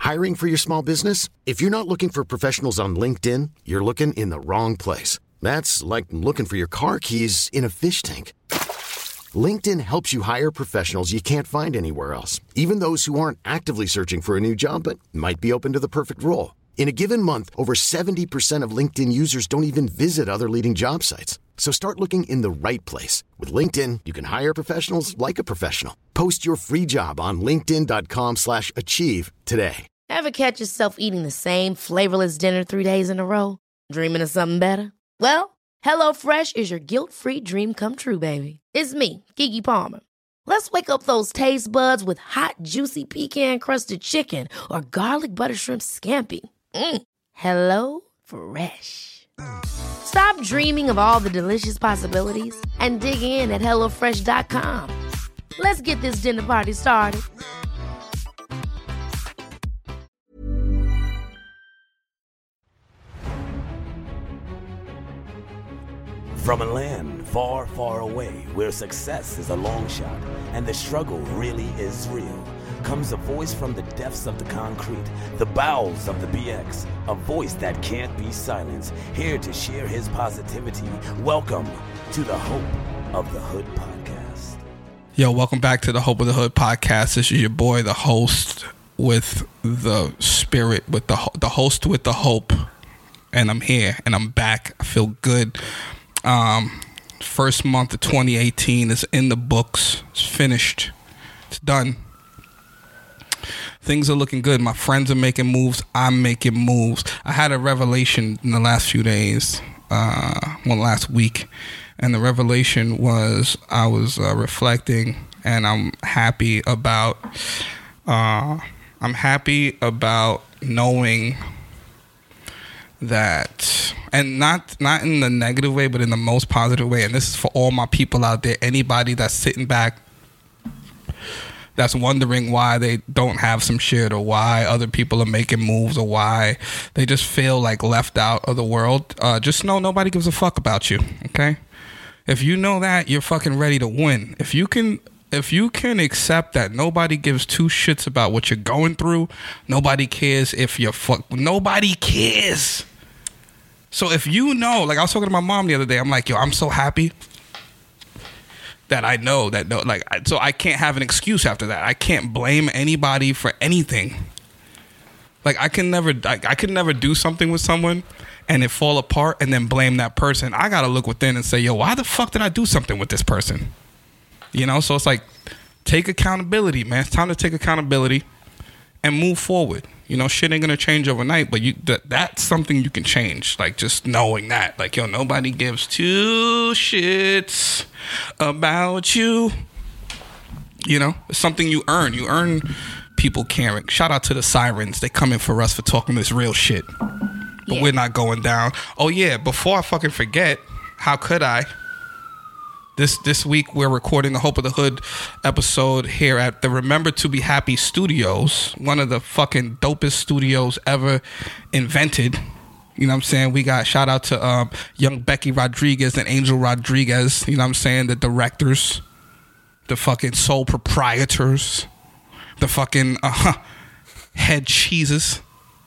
Hiring for your small business? If you're not looking for professionals on LinkedIn, you're looking in the wrong place. That's like looking for your car keys in a fish tank. LinkedIn helps you hire professionals you can't find anywhere else, even those who aren't actively searching for a new job but might be open to the perfect role. In a given month, over 70% of LinkedIn users don't even visit other leading job sites. So start looking in the right place. With LinkedIn, you can hire professionals like a professional. Post your free job on linkedin.com/achieve today. Ever catch yourself eating the same flavorless dinner 3 days in a row? Dreaming of something better? Well, HelloFresh is your guilt-free dream come true, baby. It's me, Keke Palmer. Let's wake up those taste buds with hot, juicy pecan-crusted chicken or garlic butter shrimp scampi. Hello Fresh. Stop dreaming of all the delicious possibilities and dig in at HelloFresh.com. Let's get this dinner party started. From a land far, far away where success is a long shot and the struggle really is real, comes a voice from the depths of the concrete, the bowels of the BX, a voice that can't be silenced, here to share his positivity. Welcome to the Hope of the Hood podcast. Yo, welcome back to the Hope of the Hood podcast. This is your boy, the host with the spirit, with the host with the hope, and I'm here and I'm back. I feel good. First month of 2018 is in the books. It's finished. It's done. Things are looking good. My friends are making moves. I'm making moves. I had a revelation in the last few days, last week, and the revelation was I was reflecting, and I'm happy about knowing that, and not in the negative way, but in the most positive way. And this is for all my people out there. Anybody that's sitting back, that's wondering why they don't have some shit, or why other people are making moves, or why they just feel like left out of the world. Just know nobody gives a fuck about you. Okay, if you know that, you're fucking ready to win. If you can accept that nobody gives two shits about what you're going through, nobody cares if you're nobody cares. So if you know, like I was talking to my mom the other day, I'm like, yo, I'm so happy that I know that, no, like, so I can't have an excuse after that. I can't blame anybody for anything. Like I could never do something with someone and it fall apart and then blame that person. I gotta look within and say, yo, why the fuck did I do something with this person? You know, so it's like, take accountability, man. It's time to take accountability and move forward. You know, shit ain't gonna change overnight, but that's something you can change. Like, just knowing that, like, yo, nobody gives two shits about you. You know, it's something you earn. You earn people caring. Shout out to the sirens. They come in for us for talking this real shit. But we're not going down. Oh yeah, before I fucking forget, how could I? This week we're recording the Hope of the Hood episode here at the Remember to Be Happy Studios, one of the fucking dopest studios ever invented. You know what I'm saying? We got shout out to young Becky Rodriguez and Angel Rodriguez, you know what I'm saying, the directors, the fucking sole proprietors, the fucking head Jesus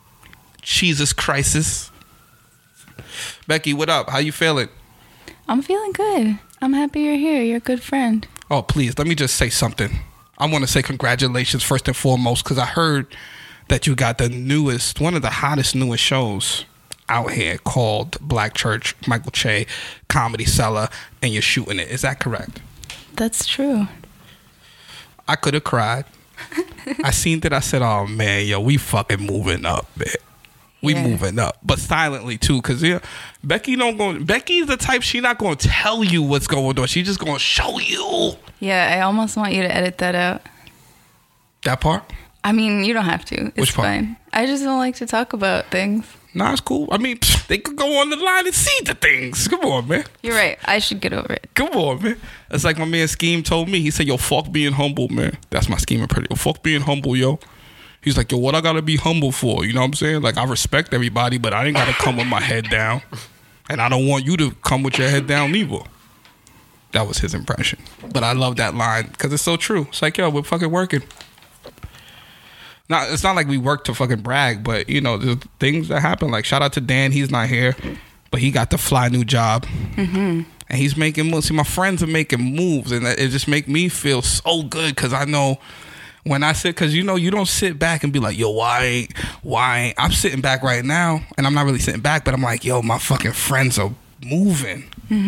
crisis. Becky, what up? How you feeling? I'm feeling good. I'm happy you're here. You're a good friend. Oh, please, let me just say something. I want to say congratulations first and foremost, because I heard that you got the newest, one of the hottest newest shows out here called Black Church, Michael Che, Comedy Cellar, and you're shooting it. Is that correct? That's true. I could have cried. I seen that. I said, oh, man, yo, we fucking moving up, man. We moving up, but silently too, because Becky's the type, she not going to tell you what's going on. She just going to show you. Yeah, I almost want you to edit that out. That part? I mean, you don't have to. It's Which part? Fine. I just don't like to talk about things. Nah, it's cool. I mean, they could go on the line and see the things. Come on, man. You're right. I should get over it. Come on, man. It's like my man Scheme told me. He said, yo, fuck being humble, man. That's my Scheme pretty. Yo, fuck being humble, yo. He's like, yo, what I gotta be humble for? You know what I'm saying? Like, I respect everybody, but I ain't gotta come with my head down. And I don't want you to come with your head down either. That was his impression. But I love that line because it's so true. It's like, yo, we're fucking working. It's not like we work to fucking brag, but you know, there's things that happen. Like shout out to Dan, he's not here, but he got the fly new job, and he's making moves. See, my friends are making moves, and it just make me feel so good because I know when I sit, because you know, you don't sit back and be like, yo, why? I'm sitting back right now, and I'm not really sitting back, but I'm like, yo, my fucking friends are moving.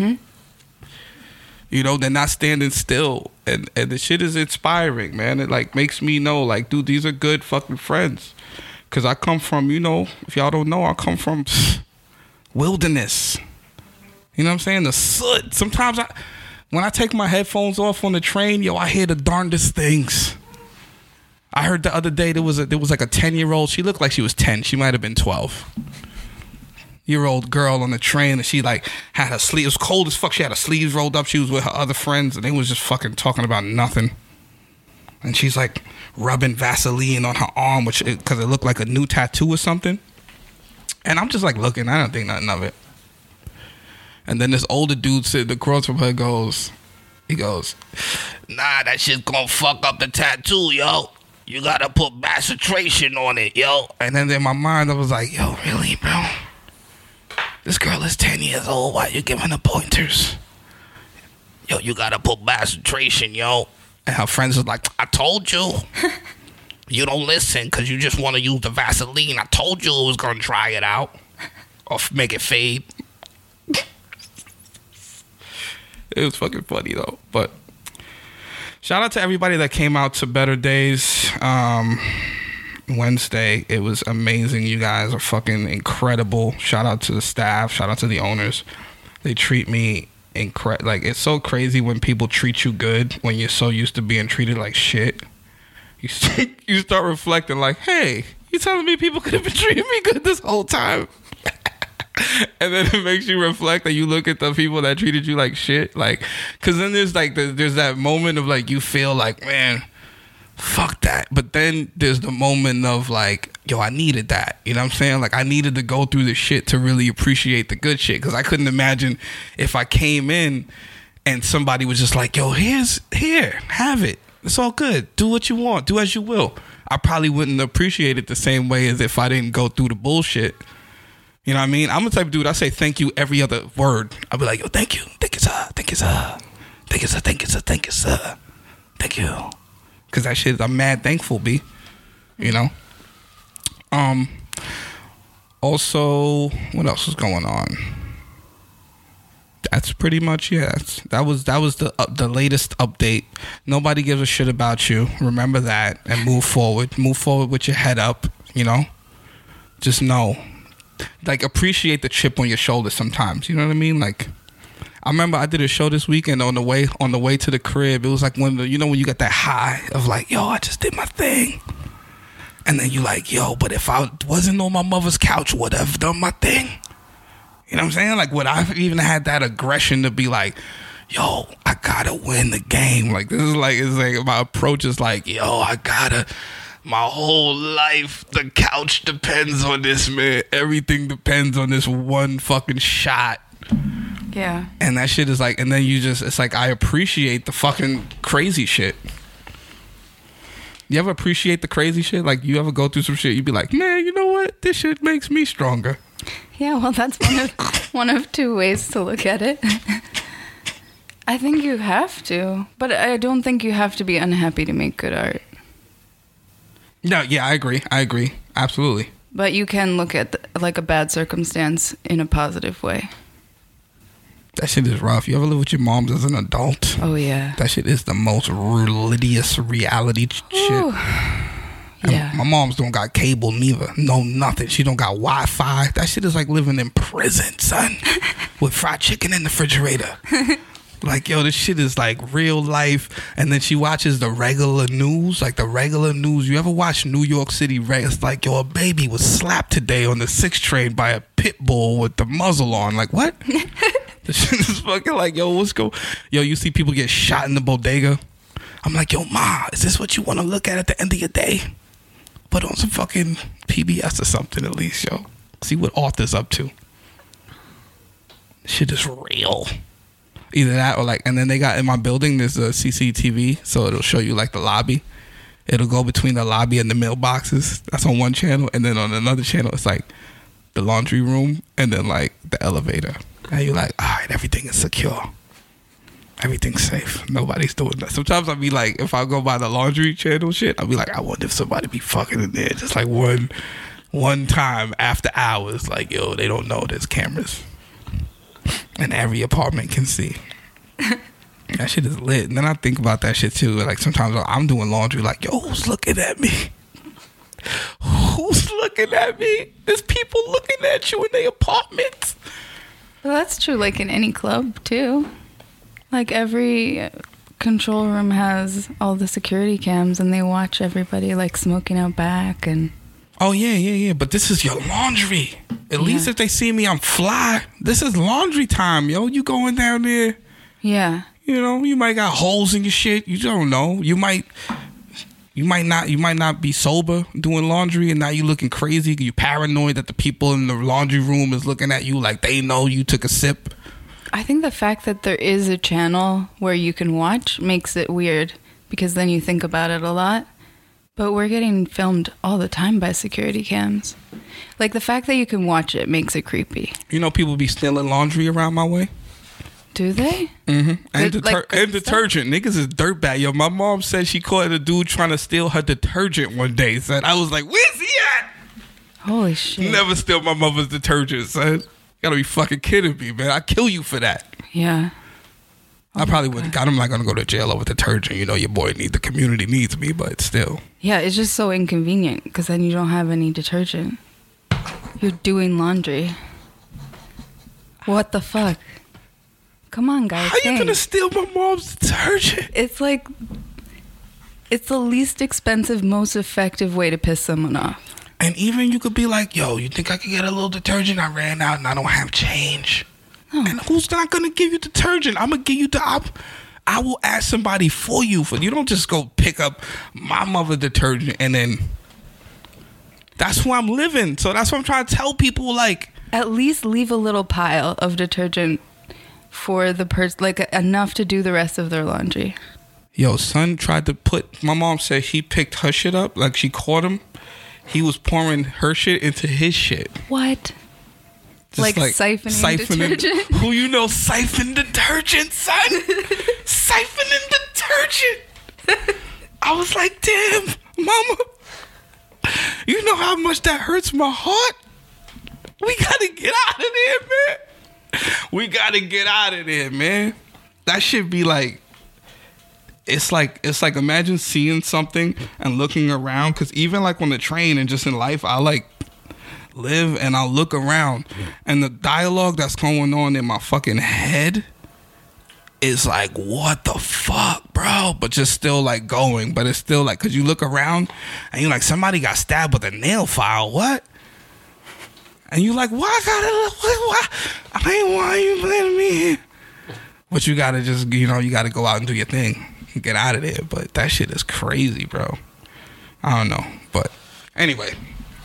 You know, they're not standing still. And the shit is inspiring, man. It like makes me know, like, dude, these are good fucking friends. Cause I come from, you know, if y'all don't know, I come from wilderness. You know what I'm saying? The soot. Sometimes when I take my headphones off on the train, yo, I hear the darndest things. I heard the other day there was like a 10-year-old. She looked like she was 10. She might have been 12-year-old girl on the train, and she like had her sleeve. It was cold as fuck. She had her sleeves rolled up. She was with her other friends, and they was just fucking talking about nothing. And she's like rubbing Vaseline on her arm, because it looked like a new tattoo or something. And I'm just like looking. I don't think nothing of it. And then this older dude sitting across from her he goes, nah, that shit's gonna fuck up the tattoo, yo. You gotta put macetration on it, yo. And then in my mind, I was like, yo, really, bro? This girl is 10 years old. Why you giving her pointers? Yo, you gotta put macetration, yo. And her friends was like, I told you. You don't listen because you just want to use the Vaseline. I told you it was gonna dry it out or make it fade. It was fucking funny though. But shout out to everybody that came out to Better Days Wednesday. It was amazing. You guys are fucking incredible. Shout out to the staff. Shout out to the owners. They treat me incredible. Like, it's so crazy when people treat you good when you're so used to being treated like shit. You start reflecting like, hey, you telling me people could have been treating me good this whole time? And then it makes you reflect, and you look at the people that treated you like shit, like, because then there's like there's that moment of like you feel like, man, fuck that. But then there's the moment of like, yo, I needed that. You know what I'm saying? Like, I needed to go through the shit to really appreciate the good shit, because I couldn't imagine if I came in and somebody was just like, yo, here, have it. It's all good. Do what you want. Do as you will. I probably wouldn't appreciate it the same way as if I didn't go through the bullshit. You know what I mean? I'm the type of dude, I say thank you every other word. I'll be like, yo, thank you. Thank you, sir. Thank you, sir. Thank you, sir. Thank you, sir. Thank you, sir. Thank you. Because that shit, I'm mad thankful, B. You know? Also, what else was going on? That's pretty much, yeah. That was the latest update. Nobody gives a shit about you. Remember that and move forward. Move forward with your head up, you know? Just know. Like, appreciate the chip on your shoulder sometimes. You know what I mean? Like, I remember I did a show this weekend on the way to the crib. It was like when you got that high of like, yo, I just did my thing. And then you like, yo, but if I wasn't on my mother's couch, would I have done my thing? You know what I'm saying? Like, would I even had that aggression to be like, yo, I gotta win the game? Like, this is like, it's like my approach is like, yo, my whole life, the couch depends on this, man. Everything depends on this one fucking shot. Yeah. And that shit is like, and then it's like, I appreciate the fucking crazy shit. You ever appreciate the crazy shit? Like, you ever go through some shit, you be like, man, you know what? This shit makes me stronger. Yeah, well, that's one of two ways to look at it. I think you have to, but I don't think you have to be unhappy to make good art. No, yeah, I agree, absolutely. But you can look at like a bad circumstance in a positive way. That shit is rough. You ever live with your moms as an adult? Oh, yeah. That shit is the most religious reality shit. Yeah. My mom's don't got cable neither. No, nothing. She don't got Wi-Fi. That shit is like living in prison, son. With fried chicken in the refrigerator. Like, yo, this shit is like real life. And then she watches the regular news. Like, the regular news. You ever watch New York City? It's like, yo, a baby was slapped today on the 6 train by a pit bull with the muzzle on. Like, what? This shit is fucking like, yo, what's go? Yo, you see people get shot in the bodega. I'm like, yo, ma, is this what you want to look at the end of your day? Put on some fucking PBS or something at least, yo. See what Arthur's up to. This shit is real. Either that or like, and then they got in my building, there's a CCTV, so it'll show you like the lobby. it'll go between the lobby and the mailboxes. That's on one channel, and then on another channel, it's like the laundry room, and then like the elevator. And you're like, all right, everything is secure. Everything's safe. Nobody's doing that. Sometimes I'll be like, if I go by the laundry channel shit, I'll be like, I wonder if somebody be fucking in there. Just like one time after hours, like, yo, they don't know there's cameras. And every apartment can see. That shit is lit. And then I think about that shit too. Like sometimes I'm doing laundry like, yo, who's looking at me? Who's looking at me? There's people looking at you in their apartments. Well, that's true, like in any club, too. Like, every control room has all the security cams, and they watch everybody, like, smoking out back, and... Oh, yeah. But this is your laundry. At least if they see me, I'm fly. This is laundry time, yo. You going down there. Yeah. You know, you might got holes in your shit. You don't know. You might not be sober doing laundry, and now you looking crazy. You paranoid that the people in the laundry room is looking at you like they know you took a sip. I think the fact that there is a channel where you can watch makes it weird, because then you think about it a lot. But we're getting filmed all the time by security cams. Like, the fact that you can watch it makes it creepy. You know, people be stealing laundry around my way. Do they? Mm-hmm. And, like detergent. Niggas is dirtbag. Yo, my mom said she caught a dude trying to steal her detergent one day, son. I was like, where's he at? Holy shit. Never steal my mother's detergent, son. You gotta be fucking kidding me, man. I'd kill you for that. Yeah. I probably wouldn't. I'm not gonna go to jail over detergent. You know, your boy the community needs me, but still. Yeah, it's just so inconvenient, because then you don't have any detergent. You're doing laundry. What the fuck? Come on, guys. How you gonna steal my mom's detergent? It's like, it's the least expensive, most effective way to piss someone off. And even you could be like, yo, you think I could get a little detergent? I ran out and I don't have change. Oh. And who's not gonna give you detergent? I'm gonna give you I will ask somebody for you. You don't just go pick up my mother detergent and then that's where I'm living. So that's what I'm trying to tell people, like, at least leave a little pile of detergent for the person, like enough to do the rest of their laundry. Yo, son tried to my mom said he picked her shit up, like she caught him. He was pouring her shit into his shit. What? Like siphoning detergent? Who you know siphon detergent, son? Siphoning detergent. I was like, damn, mama. You know how much that hurts my heart? We gotta get out of there, man. We gotta get out of there, man. That should be like, it's like imagine seeing something and looking around, because even like on the train and just in life, I like live and I'll look around and the dialogue that's going on in my fucking head is like, what the fuck, bro? But just still like going, but it's still like, because you look around and you're like, somebody got stabbed with a nail file, what? And you like, why why are you letting me here? But you gotta just, you gotta go out and do your thing and get out of there. But that shit is crazy, bro. I don't know. But anyway,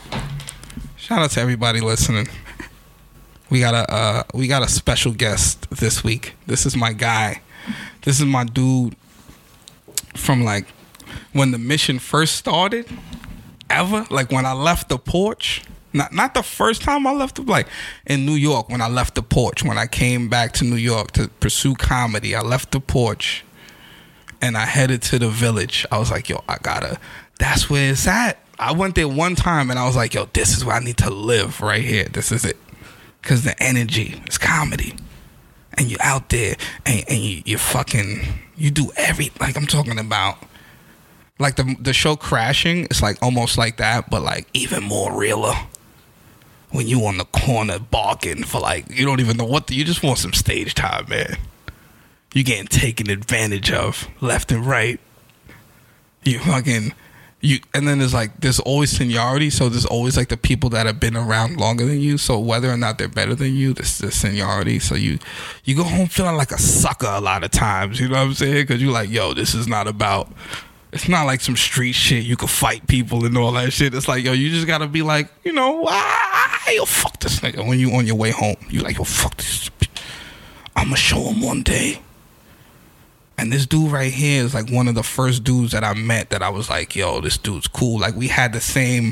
shout out to everybody listening. We got a special guest this week. This is my guy. This is my dude from like when the mission first started, ever. Like when I left the porch. Not the first time I left, like in New York when I left the porch. When I came back to New York to pursue comedy, I left the porch and I headed to the Village. I was like, yo, that's where it's at. I went there one time and I was like, yo, this is where I need to live right here. This is it. Because the energy is comedy. And you're out there and you fucking, you do like I'm talking about. Like the show Crashing, it's like almost like that, but like even more realer. When you on the corner barking for like, you don't even know you just want some stage time, man. You getting taken advantage of left and right. And then there's always seniority, so there's always like the people that have been around longer than you, so whether or not they're better than you, there's seniority, so you go home feeling like a sucker a lot of times, you know what I'm saying? Because you're like, yo, this is not about... It's not like some street shit. You could fight people and all that shit. It's like, yo, you just gotta be like, yo, fuck this nigga. When you on your way home, you like, yo, fuck this. I'ma show him one day. And this dude right here is like one of the first dudes that I met that I was like, yo, this dude's cool. Like we had the same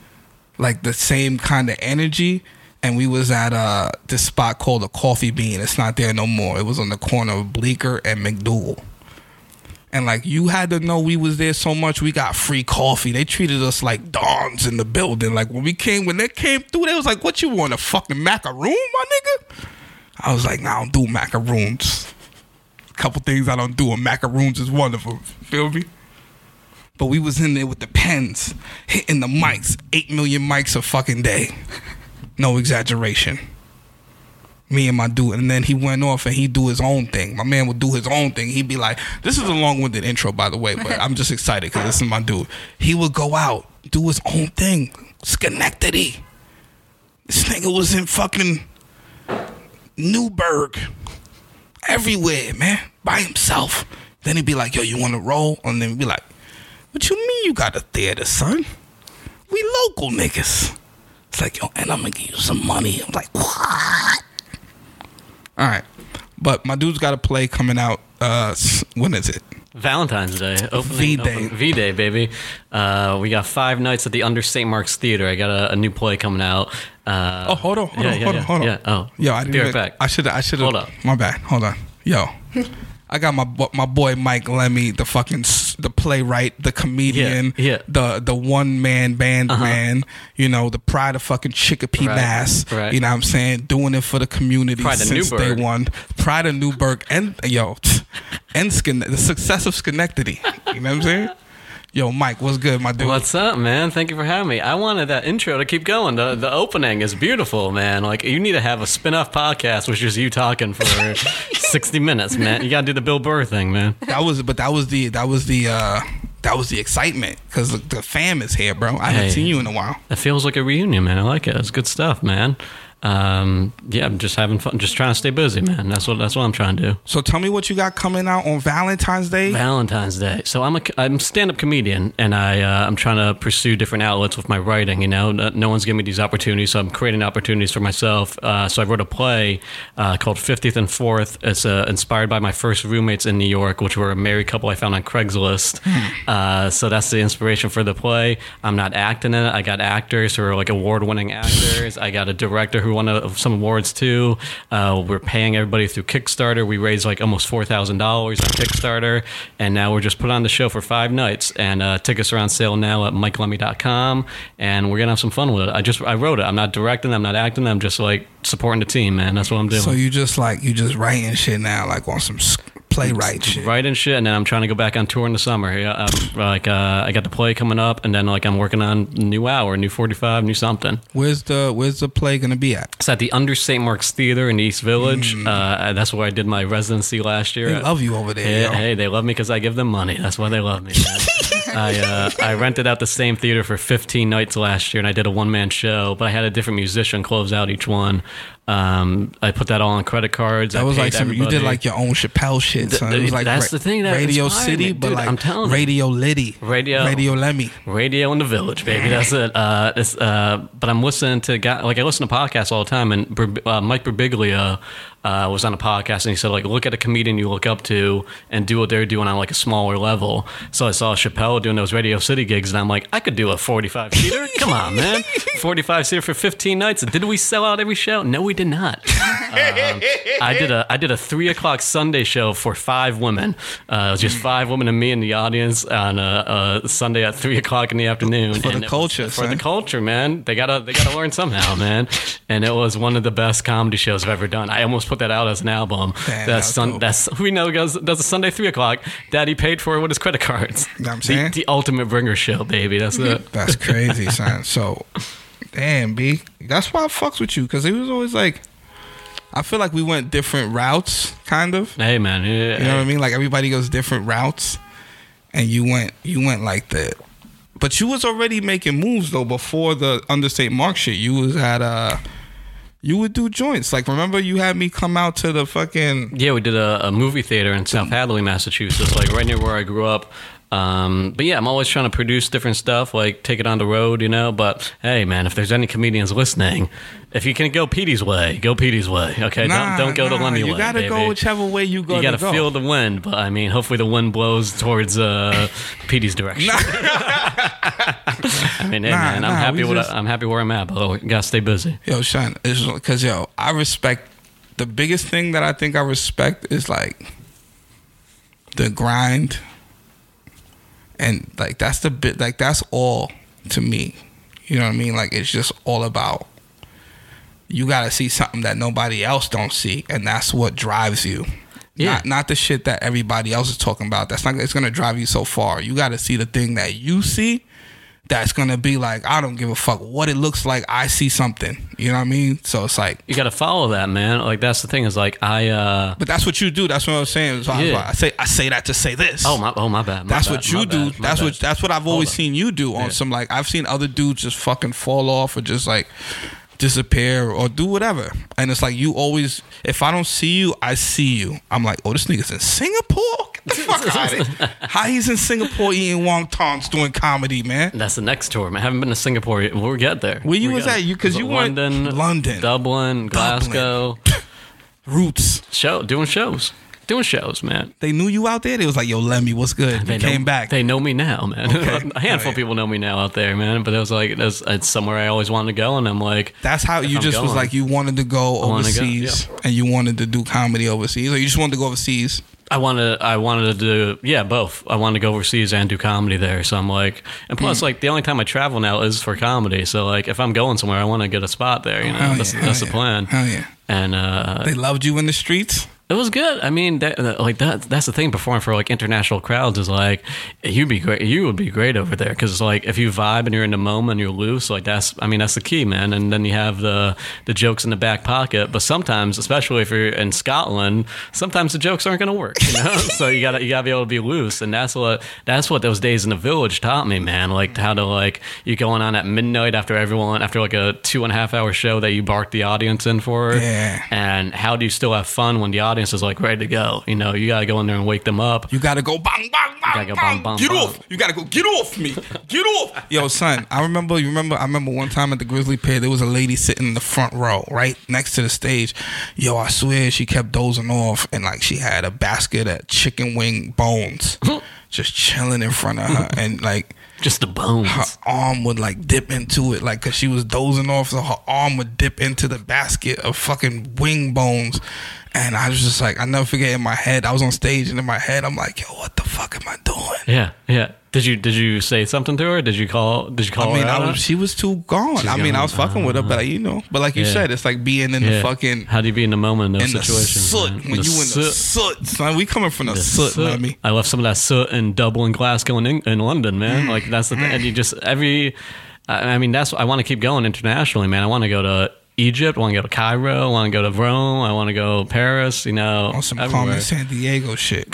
kind of energy. And we was at this spot called the Coffee Bean. It's not there no more. It was on the corner of Bleecker and McDougal. And like you had to know we was there so much, we got free coffee. They treated us like dons in the building. Like when they came through, they was like, what you want, a fucking macaroon, my nigga? I was like, nah, I don't do macaroons. A couple things I don't do, and macaroons is one of them. Feel me? But we was in there with the pens, hitting the mics, 8 million mics a fucking day. No exaggeration. Me and my dude. And then he went off and he'd do his own thing. My man would do his own thing. He'd be like, this is a long-winded intro, by the way, but I'm just excited because this is my dude. He would go out, do his own thing. Schenectady. This nigga was in fucking Newburgh. Everywhere, man. By himself. Then he'd be like, yo, you want to roll? And then he'd be like, what you mean you got a theater, son? We local niggas. It's like, yo, and I'm going to give you some money. I'm like, what? All right. But my dude's got a play coming out. When is it? Valentine's Day. V-Day. V-Day, baby. We got 5 nights at the Under St. Mark's Theater. I got a new play coming out. Hold on. Yeah. Oh. Yo, I didn't be right back. I should have. Hold up. My bad. Hold on. Yo. I got my boy Mike Lemmy, the playwright, the comedian, the one man band man, you know, the pride of fucking Chicopee, Mass. Right. You know what I'm saying? Doing it for the community since day one. Pride of Newburgh and the success of Schenectady. You know what I'm saying? Yo, Mike, what's good, my dude? What's up, man? Thank you for having me. I wanted that intro to keep going. The opening is beautiful, man. Like, you need to have a spin-off podcast, which is you talking for 60 minutes, man. You gotta do the Bill Burr thing, man. That was the excitement because the fam is here, bro. I haven't seen you in a while. It feels like a reunion, man. I like it. It's good stuff, man. I'm just having fun, just trying to stay busy, man. That's what I'm trying to do. So tell me what you got coming out on Valentine's Day. So I'm a stand-up comedian, and I'm trying to pursue different outlets with my writing. You know, no one's giving me these opportunities, so I'm creating opportunities for myself. So I wrote a play called 50th and 4th. It's inspired by my first roommates in New York, which were a married couple I found on Craigslist. So that's the inspiration for the play. I'm not acting in it. I got actors who are like award-winning actors. I got a director who won some awards too. We're paying everybody through Kickstarter. We raised like almost $4,000 on Kickstarter, and now we're just put on the show for 5 nights. And tickets are on sale now at MikeLemmy.com, and we're gonna have some fun with it. I wrote it. I'm not directing. I'm not acting. I'm just like supporting the team, man. That's what I'm doing. So you just writing shit now, like on some playwright shit. Writing shit, and then I'm trying to go back on tour in the summer. I got the play coming up, and then like I'm working on new hour, new 45, new something. Where's the play gonna be at? It's at the Under St. Mark's Theater in East Village. That's where I did my residency last year. They love you over there. Hey, they love me because I give them money. That's why they love me, man. I rented out the same theater for 15 nights last year, and I did a one-man show, but I had a different musician close out each one. I put that all on credit cards. That was like you did like your own Chappelle shit. So it was like that's the thing. That Radio City, but dude, like I'm telling Radio Liddy, Radio Lemmy, Radio in the Village, baby. That's it. But I'm listening to I listen to podcasts all the time, and Mike Birbiglia was on a podcast, and he said like look at a comedian you look up to and do what they're doing on like a smaller level. So I saw Chappelle doing those Radio City gigs, and I'm like, I could do a 45-seater. Come on, man, 45-seater for 15 nights. Did we sell out every show? No, we did not. I did a 3:00 Sunday show for 5 women. It was just 5 women and me in the audience on a Sunday at 3:00 in the afternoon. For the culture, for the culture, man. They gotta learn somehow, man. And it was one of the best comedy shows I've ever done. I almost put that out as an album. Damn, that's who we know does a Sunday 3:00. Daddy paid for it with his credit cards. You know what I'm saying? The ultimate bringer show, baby. That's it. That's crazy, son. So, damn, B. That's why I fucks with you, because he was always like, I feel like we went different routes, kind of. Hey, man. Yeah, you know what I mean? Like everybody goes different routes, and you went like that. But you was already making moves though before the Under St. Mark shit. You was at you would do joints. Like, remember you had me come out to the fucking... Yeah, we did a movie theater in South Hadley, Massachusetts, like right near where I grew up. But yeah, I'm always trying to produce different stuff, like take it on the road, you know. But hey, man, if there's any comedians listening, if you can go Petey's way, go Petey's way. Okay, don't go the Lemmy way. You gotta baby. go whichever way you go. You gotta feel the wind, but I mean, hopefully the wind blows towards Petey's direction. I mean, hey, man, I'm happy where I'm at, but you gotta stay busy. Yo, Sean, because I respect. The biggest thing that I think I respect is like the grind, and like that's the bit. Like that's all to me. You know what I mean? Like it's just all about. You gotta see something that nobody else don't see, and that's what drives you. Yeah. Not the shit that everybody else is talking about. That's not. It's gonna drive you so far. You gotta see the thing that you see. That's gonna be like, I don't give a fuck what it looks like. I see something. You know what I mean? So it's like you gotta follow that, man. Like that's the thing. Is like But that's what you do. That's what I was saying. So I say that to say this. Oh my bad. That's what you do. That's what I've always seen you do on some like I've seen other dudes just fucking fall off or just like disappear or do whatever. And it's like you always, if I don't see you, I see you. I'm like, oh, this nigga's in Singapore? Get the fuck out of here. How he's in Singapore eating wontons doing comedy, man? That's the next tour, man. I haven't been to Singapore yet. We'll get there. Where you was at? Because you went London, Dublin, Glasgow. Roots. Doing shows, man. They knew you out there? They was like, yo, Lemmy, what's good? They came back. They know me now, man. Okay. A handful of people know me now out there, man. But it was like, it's somewhere I always wanted to go. And I'm like... That's how you just was like, you wanted to go overseas and you wanted to do comedy overseas? Or you just wanted to go overseas? I wanted to do, both. I wanted to go overseas and do comedy there. So I'm like... And plus, like, the only time I travel now is for comedy. So, like, if I'm going somewhere, I want to get a spot there, you know? That's the plan. Hell yeah. And... they loved you in the streets? It was good. I mean, that's the thing. Performing for like international crowds is like you'd be great. You would be great over there because it's like if you vibe and you're in the moment and you're loose, like that's the key, man. And then you have the jokes in the back pocket. But sometimes, especially if you're in Scotland, sometimes the jokes aren't going to work. You know, so you gotta be able to be loose. And that's what those days in the Village taught me, man. Like how to like you going on at midnight after like a 2.5 hour show that you barked the audience in for, and how do you still have fun when the audience is like ready to go? You know, you gotta go in there and wake them up. You gotta go bang bang bang, bang. Get off. You gotta go get off me. Get off. Yo, son, I remember one time at the Grizzly Pit, there was a lady sitting in the front row, right next to the stage. Yo, I swear she kept dozing off, and like she had a basket of chicken wing bones just chilling in front of her, and like just the bones. Her arm would like dip into it, like because she was dozing off, so her arm would dip into the basket of fucking wing bones. And I was just like, I never forget in my head, I was on stage and in my head, I'm like, yo, what the fuck am I doing? Yeah. Did you say something to her? Did you call her out? She was too gone. I was fucking with her, but but like you said, it's like being in the fucking. How do you be in the moment in those situations? Soot, when you in the soot, son. We coming from the soot, man. I left some of that soot in Dublin, Glasgow, and in London, man. Like that's the thing. And you just that's I want to keep going internationally, man. I want to go to Egypt, I want to go to Cairo, I want to go to Rome, I want to go to Paris, you know. On some Carmen San Diego shit.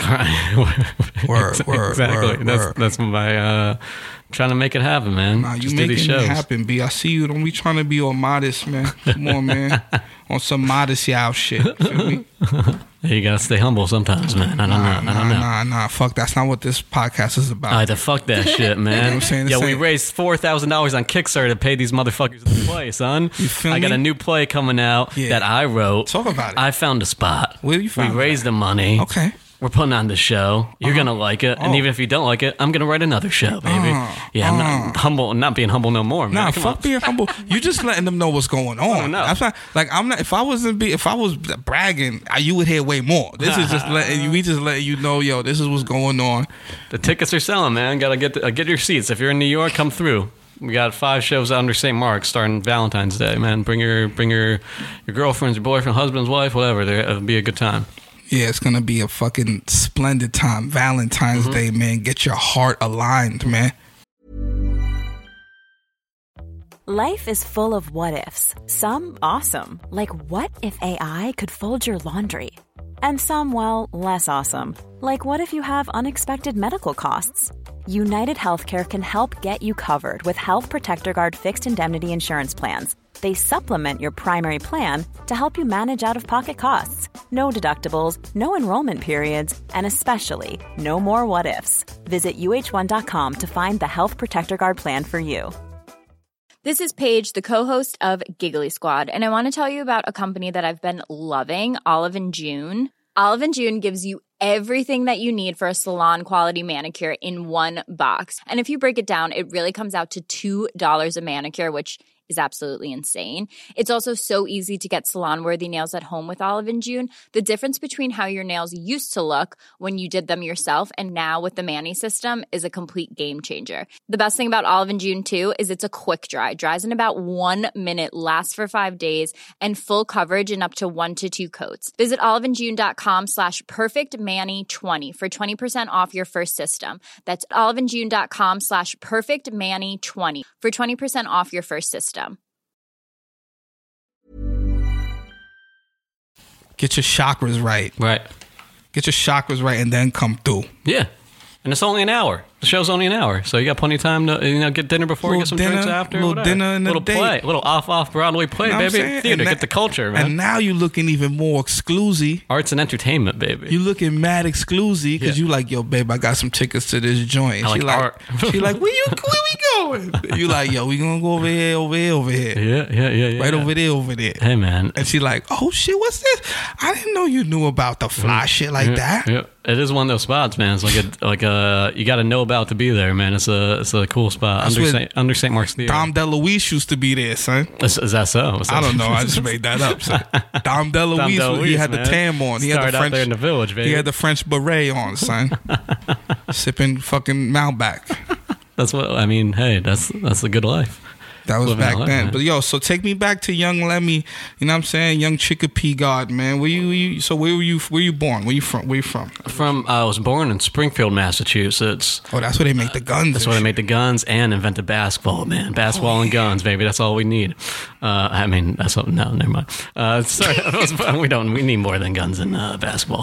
Word. That's my trying to make it happen, man. Nah, you making it happen, B. I see you. Don't be trying to be all modest, man. Come on, man. On some modest y'all shit. Feel me? You gotta stay humble sometimes, man. I don't know. Nah. Fuck, that's not what this podcast is about. All right, fuck that shit, man. You know what I'm saying? Yo, we raised $4,000 on Kickstarter to pay these motherfuckers to play, son. You feel me? I got a new play coming out that I wrote. Talk about it. I found a spot. Where you found it? We raised the money. Okay. We're putting on this show. You're gonna like it, and even if you don't like it, I'm gonna write another show, baby. I'm not humble, not being humble no more, man. Nah, fuck being humble. You just letting them know what's going on. Oh, no. I'm not. If I was bragging, you would hear way more. This is just letting you. We just letting you know, yo, this is what's going on. The tickets are selling, man. Gotta get your seats. If you're in New York, come through. We got 5 shows under St. Mark's starting Valentine's Day, man. Bring your girlfriends, your boyfriend, husband's wife, whatever. It'll be a good time. Yeah, it's going to be a fucking splendid time. Valentine's Day, man. Get your heart aligned, man. Life is full of what-ifs. Some awesome. Like, what if AI could fold your laundry? And some, well, less awesome. Like, what if you have unexpected medical costs? United Healthcare can help get you covered with Health Protector Guard fixed indemnity insurance plans. They supplement your primary plan to help you manage out-of-pocket costs. No deductibles, no enrollment periods, and especially no more what-ifs. Visit uh1.com to find the Health Protector Guard plan for you. This is Paige, the co-host of Giggly Squad, and I want to tell you about a company that I've been loving, Olive & June. Olive & June gives you everything that you need for a salon-quality manicure in one box. And if you break it down, it really comes out to $2 a manicure, which is absolutely insane. It's also so easy to get salon-worthy nails at home with Olive & June. The difference between how your nails used to look when you did them yourself and now with the Mani system is a complete game changer. The best thing about Olive & June, too, is it's a quick dry. Dries in about 1 minute, lasts for 5 days, and full coverage in up to 1 to 2 coats. Visit oliveandjune.com/perfectmani20 for 20% off your first system. That's oliveandjune.com/perfectmani20 for 20% off your first system. Get your chakras right. Right. Get your chakras right and then come through. Yeah. And it's only an hour. The show's only an hour, so you got plenty of time to get dinner before, get some drinks after. Little dinner and little play, little off Broadway play, you know baby. Theater, get the culture, man. And now you looking even more exclusive. Arts and entertainment, baby. You looking mad exclusive because you like, yo, babe, I got some tickets to this joint. I like art. She like, where we going? You like, yo, we gonna go over here. Yeah. Right over there. Hey, man. And she like, oh shit, what's this? I didn't know you knew about the fly shit like that. Yeah. It is one of those spots, man. It's like a you got to know about to be there, man. It's a cool spot under St. Mark's Theater. Dom DeLuise used to be there, son. Is that so? I don't know. I just made that up, son. Dom DeLuise, he had the tam on. He had the French out there in the village, baby. He had the French beret on, son. Sipping fucking Malbec. That's what I mean. Hey, that's a good life. That was back then. Man. But yo, so take me back to young Lemmy. You know what I'm saying? Young Chicopee God, man. Where you born? Where you from? I was born in Springfield, Massachusetts. Oh, that's where they make the guns. That's where they make the guns and invented basketball, man. Basketball and guns, baby. That's all we need. I mean, that's all, no, never mind. Sorry, we need more than guns and basketball.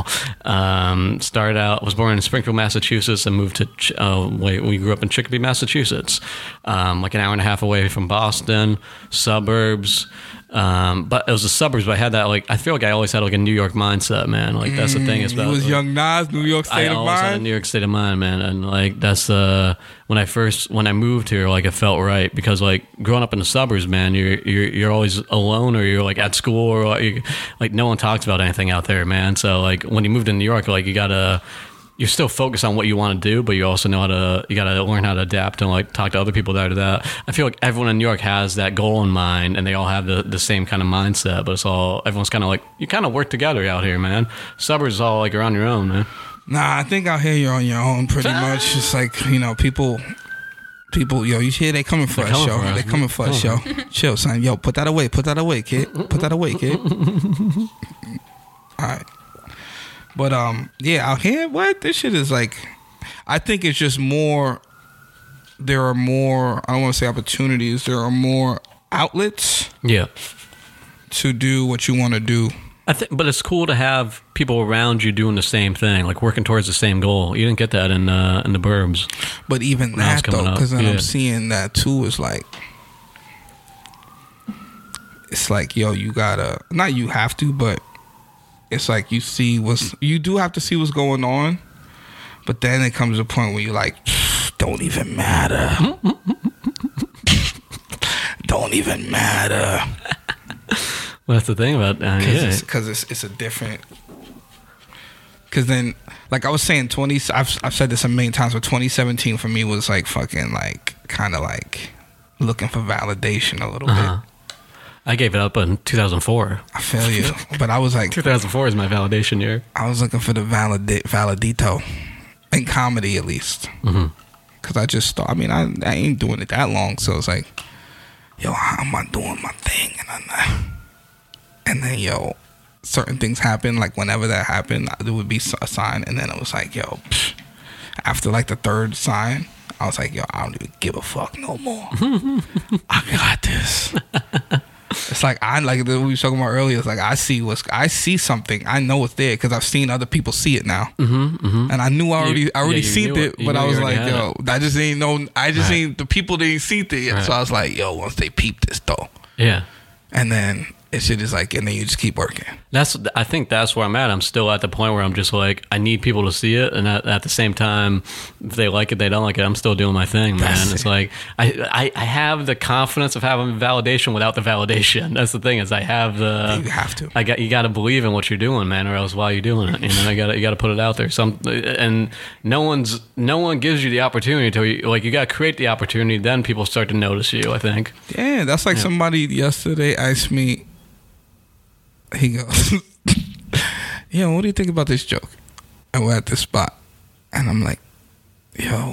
Started out, was born in Springfield, Massachusetts, and moved to we grew up in Chicopee, Massachusetts, like an hour and a half away from Boston, suburbs. But it was the suburbs, but I had that, like, I feel like I always had like a New York mindset, man. Like that's the thing. You was young Nas, New York state of mind. I always had a New York state of mind, man. And like that's when I moved here, like it felt right because like growing up in the suburbs, man, you're always alone or you're like at school or like no one talks about anything out there, man. So like when you moved to New York, like you're still focused on what you want to do, but you also know you got to learn how to adapt and like talk to other people that are that. I feel like everyone in New York has that goal in mind and they all have the same kind of mindset, but everyone's kind of like, you kind of work together out here, man. Suburbs is all like you're on your own, man. Nah, I think out here you're on your own pretty much. It's like, you know, people, yo, you hear they coming for us, yo. They coming for us, yo. Chill, son. Yo, put that away, kid. Put that away, kid. All right. But yeah, out here, what this shit is like. I think it's just more. There are more. I don't want to say opportunities. There are more outlets. Yeah. To do what you want to do. But it's cool to have people around you doing the same thing, like working towards the same goal. You didn't get that in the burbs. But even that though, because then I'm seeing that too. Is like. It's like, yo, you gotta. Not you have to, but. It's like you do have to see what's going on, but then it comes a point where you're like, don't even matter. Don't even matter. Well, that's the thing about because it's a different. Because then, like I was saying, I've said this a million times, but 2017 for me was like fucking like kind of like looking for validation a little bit. I gave it up in 2004. I feel you. But I was like... 2004 is my validation year. I was looking for the validito. In comedy, at least. Because I just thought... I mean, I ain't doing it that long. So it's like... Yo, I'm not doing my thing. And then, yo... Certain things happen. Like, whenever that happened, there would be a sign. And then it was like, yo... After, like, the third sign... I was like, yo, I don't even give a fuck no more. I got this. It's like we were talking about earlier. It's like I see something. I know it's there because I've seen other people see it now. And I knew I already seen it, but I was like, yo, I just ain't know. I just ain't, the people didn't see it yet. So I was like, yo, once they peep this though. Yeah. And then it shit is like, and then you just keep working. I think that's where I'm at. I'm still at the point where I'm just like, I need people to see it, and at the same time, if they like it, they don't like it. I'm still doing my thing, man. It's like I have the confidence of having validation without the validation. That's the thing, is I have the. You have to. You got to believe in what you're doing, man, or else why are you doing it? You know, you got to put it out there. And no one gives you the opportunity to, like, you got to create the opportunity. Then people start to notice you, I think. Yeah, that's like somebody yesterday asked me. He goes, yo, what do you think about this joke? And we're at this spot. And I'm like, yo.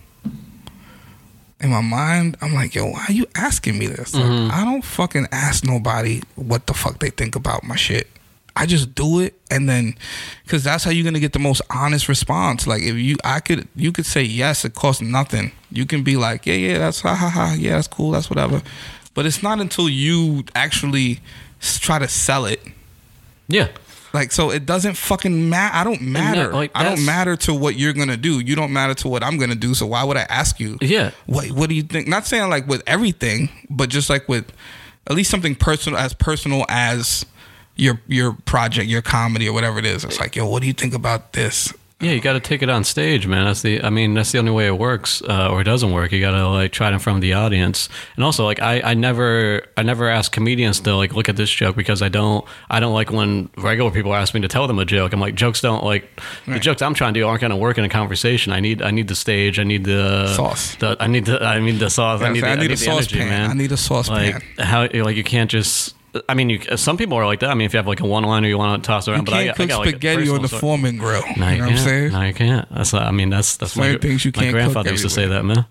In my mind, I'm like, yo, why are you asking me this? Like, I don't fucking ask nobody what the fuck they think about my shit. I just do it, and then, because that's how you're gonna get the most honest response. Like, if you could say yes, it costs nothing. You can be like, yeah, that's yeah, that's cool, that's whatever. But it's not until you actually try to sell it. Yeah. Like, so it doesn't fucking matter. I don't matter. I don't matter to what you're going to do. You don't matter to what I'm going to do. So why would I ask you? Yeah. What do you think? Not saying like with everything, but just like with at least something personal as your project, your comedy or whatever it is. It's like, yo, what do you think about this? Yeah, you got to take it on stage, man. That's the only way it works, or it doesn't work. You got to like try it in front of the audience. And also, like, I never ask comedians to like look at this joke, because I don't like when regular people ask me to tell them a joke. I'm like, jokes don't like the jokes I'm trying to do aren't going to work in a conversation. I need the stage. I need the sauce. I need the sauce. Yeah, I need the sauce energy, pan. man. I need a sauce pan. How like you can't just. I mean, some people are like that. I mean, if you have like a one-liner you want to toss around, you can't cook spaghetti on the Foreman grill. No, you know what I'm saying? No, you can't. That's my things you can't. My grandfather used to say that, man.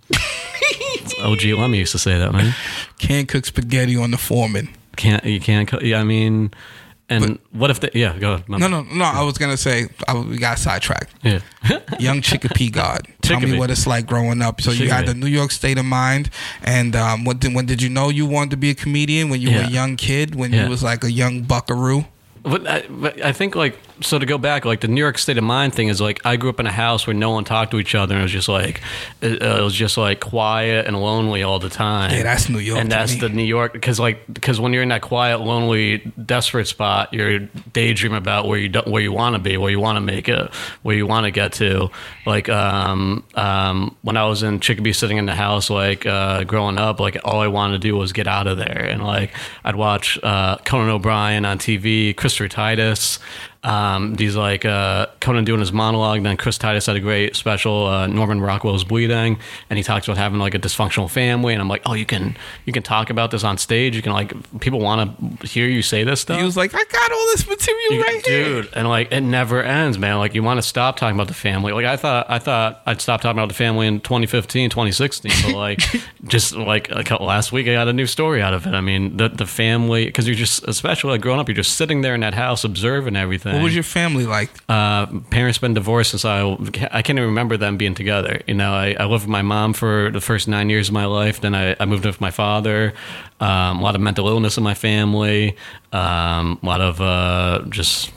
OG Lemmy used to say that, man. Can't cook spaghetti on the Foreman. You can't cook. Yeah, I mean. And what if they... Yeah, go ahead. No. I was going to say... we got sidetracked. Yeah. Young Chicopee God. Tell me what it's like growing up. So you had the New York State of Mind. And when did you know you wanted to be a comedian? When you were a young kid? When you was like a young buckaroo? But I think, like, so to go back, like, the New York State of Mind thing is, like, I grew up in a house where no one talked to each other, and it was just like quiet and lonely all the time. Yeah, that's New York. And that's the New York, because when you're in that quiet, lonely, desperate spot, you're daydreaming about where you want to be, where you want to make it, where you want to get to. Like, when I was in Chicopee, sitting in the house, like, growing up, like, all I wanted to do was get out of there, and like, I'd watch Conan O'Brien on TV, Christopher Titus. These like Conan doing his monologue, and then Chris Titus had a great special, Norman Rockwell's Bleeding, and he talks about having like a dysfunctional family, and I'm like, oh, you can talk about this on stage, you can, like, people want to hear you say this stuff. He was like, I got all this material right here, dude, and like, it never ends, man. Like, you want to stop talking about the family. Like, I thought I'd stop talking about the family in 2015, 2016, but like just like last week I got a new story out of it. I mean, the family, because you're just, especially like growing up, you're just sitting there in that house observing everything. What was your family like? Parents been divorced since I can't even remember them being together. You know, I lived with my mom for the first 9 years of my life. Then I moved in with my father. A lot of mental illness in my family. A lot of just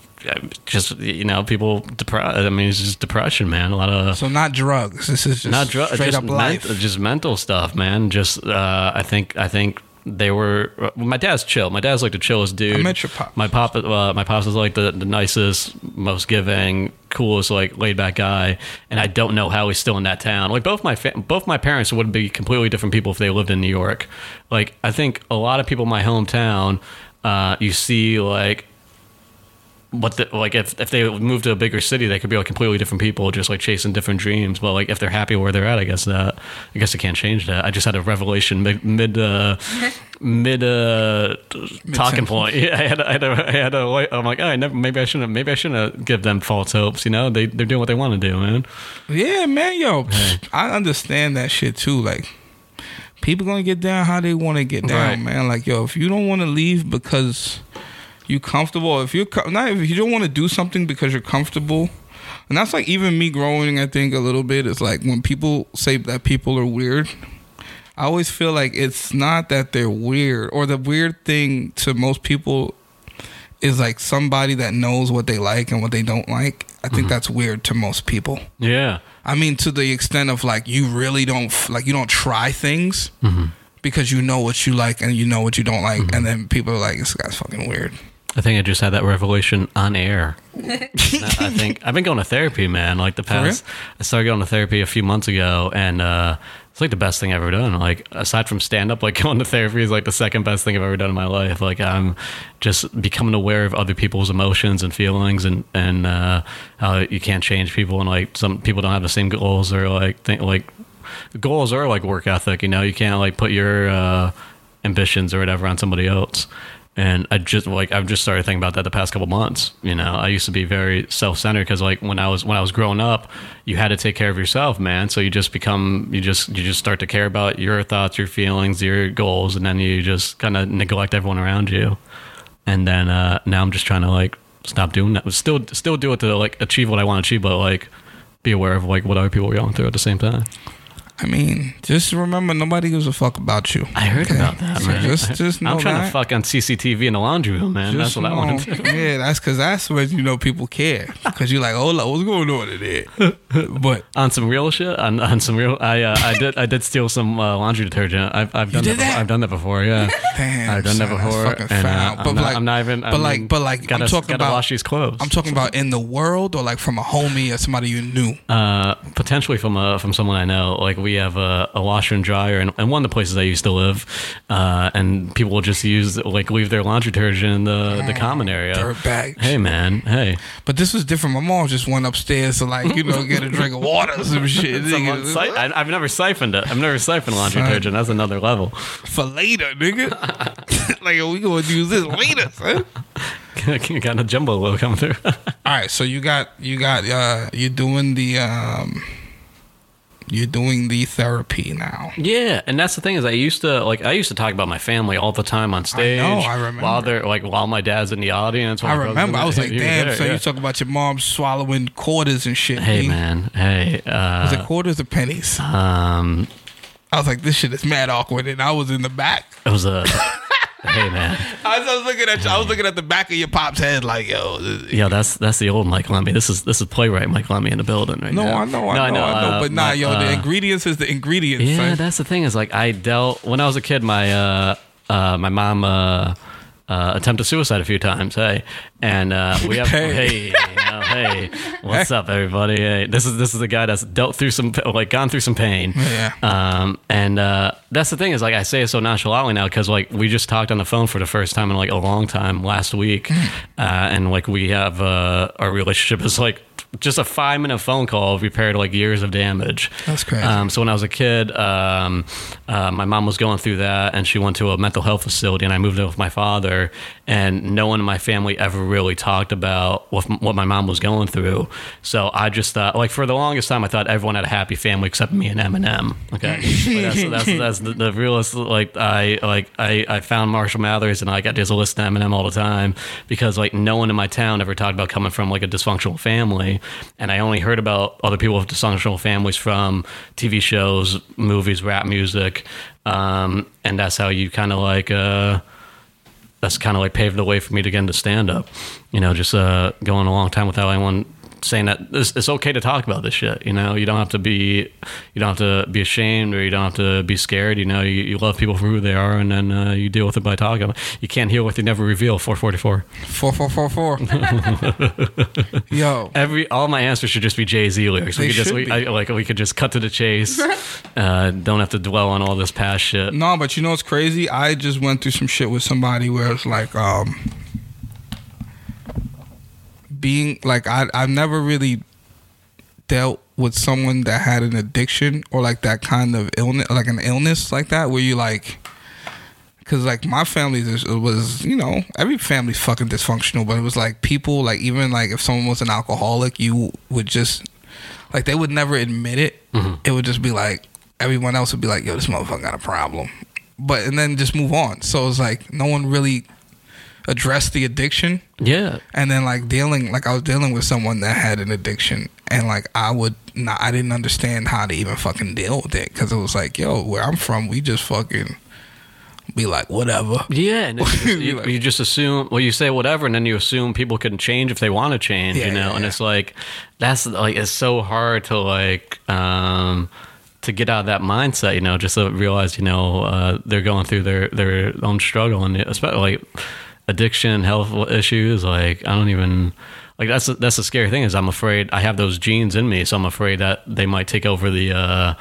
you know, people depressed. I mean, it's just depression, man. A lot of so not drugs. This is just not drugs. Straight up life. Just mental stuff, man. Just I think. They were. My dad's chill. My dad's like the chillest dude. I met your pop. My pops is like the nicest, most giving, coolest, like laid back guy. And I don't know how he's still in that town. Like both my parents would be completely different people if they lived in New York. Like, I think a lot of people in my hometown, you see like. If they move to a bigger city, they could be like completely different people, just like chasing different dreams. But like, if they're happy where they're at, I guess I can't change that. I just had a revelation mid talking point. Yeah, I had a. I'm like, oh, maybe I shouldn't give them false hopes. You know, they're doing what they want to do, man. Yeah, man, yo, I understand that shit too. Like, people gonna get down how they want to get down, man. Like, yo, if you don't want to leave because you comfortable, if you don't want to do something because you're comfortable, and that's like even me growing, I think a little bit, it's like when people say that people are weird, I always feel like it's not that they're weird, or the weird thing to most people is like somebody that knows what they like and what they don't like. I think that's weird to most people. Yeah. I mean, to the extent of like you really don't like, you don't try things because you know what you like and you know what you don't like, and then people are like, this guy's fucking weird. I think I just had that revelation on air. I think I've been going to therapy, man. Like the past, I started going to therapy a few months ago, and it's like the best thing I've ever done. Like aside from stand up, like going to therapy is like the second best thing I've ever done in my life. Like I'm just becoming aware of other people's emotions and feelings, and how you can't change people, and like some people don't have the same goals, or like goals are like work ethic. You know, you can't like put your ambitions or whatever on somebody else. And I've just started thinking about that the past couple months. You know, I used to be very self-centered because like when I was growing up, you had to take care of yourself, man. So you just start to care about your thoughts, your feelings, your goals, and then you just kind of neglect everyone around you. And then now I'm just trying to like stop doing that. Still do it to like achieve what I want to achieve, but like be aware of like what other people are going through at the same time. I mean, just remember, nobody gives a fuck about you. I heard about that, so man. Just know I'm trying that. to fuck on CCTV in the laundry room, man. Just That's what I want to do. Yeah, that's because that's when you know people care. Because you're like, hold up, what's going on in there? But on some real shit, on some real, I did steal some laundry detergent. I've done that. I've done that before. Yeah, damn, I've done that before. That's fucking foul. But I'm not even. I'm talking about wash these clothes. I'm talking about in the world, or like from a homie or somebody you knew. Potentially from someone I know. Like we have a washer and dryer, and one of the places I used to live, and people will just leave their laundry detergent in the common area. Dirtbags. Hey man, hey. But this was different. My mom just went upstairs to like get a drink of water or some shit. I've never siphoned it. I've never siphoned laundry detergent. That's another level. For later, nigga. Like we gonna use this later, son. Got a jumbo low coming through. All right, so you're doing the therapy now. Yeah, and that's the thing is I used to talk about my family all the time on stage. I remember. While my dad's in the audience. I remember. I was like, damn. So you talk about your mom swallowing quarters and shit. Hey man, hey. Was it quarters or pennies? I was like, this shit is mad awkward, and I was in the back. It was a. Hey man, I was looking at you. I was looking at the back of your pop's head, like yo. Yeah, that's the old Mike Lemmy. This is playwright Mike Lemmy in the building right now. I know. But the ingredients is the ingredients. Yeah, son. That's the thing is like I dealt when I was a kid. My mom attempted suicide a few times. Hey, and we have hey, what's up, everybody? Hey, this is the guy that's gone through some pain. Yeah. And that's the thing is like I say it so nonchalantly now because like we just talked on the phone for the first time in like a long time last week, and like we have our relationship is like just a 5-minute phone call repaired like years of damage. That's crazy. So when I was a kid, my mom was going through that, and she went to a mental health facility, and I moved in with my father, and no one in my family ever really talked about what my mom was going through. So I just thought, like for the longest time, I thought everyone had a happy family except me and Eminem. Okay, that's the realest. Like I found Marshall Mathers, and I got to listen to Eminem all the time because like no one in my town ever talked about coming from like a dysfunctional family. And I only heard about other people with dysfunctional families from TV shows, movies, rap music, and that's how you kind of like paved the way for me to get into stand up. You know, just going a long time without anyone saying that it's okay to talk about this shit. You know, you don't have to be ashamed, or you don't have to be scared. You know, you love people for who they are, and then you deal with it by talking. You can't heal what you never reveal. 444. 4444. Yo, all my answers should just be Jay-Z lyrics. We could just cut to the chase. Don't have to dwell on all this past shit. No, but you know what's crazy? I just went through some shit with somebody where it's like being like I've never really dealt with someone that had an addiction or like that kind of illness, like an illness like that, where you like, because like my family was, you know, every family's fucking dysfunctional, but it was like people, like even like if someone was an alcoholic, you would just like, they would never admit it. It would just be like everyone else would be like, yo, this motherfucker got a problem, and then just move on. So it's like no one really address the addiction. Yeah. And then like I was dealing with someone that had an addiction, and like I didn't understand how to even fucking deal with it, because it was like, yo, where I'm from, we just fucking be like, whatever. Yeah, and you just assume, well, you say whatever, and then you assume people can change if they want to change, you know. And it's like, that's like, it's so hard to like to get out of that mindset, you know, just to realize, you know, they're going through their own struggle, and especially like addiction, health issues. Like, I don't even, like, that's the scary thing, is I'm afraid I have those genes in me, so I'm afraid that they might take over the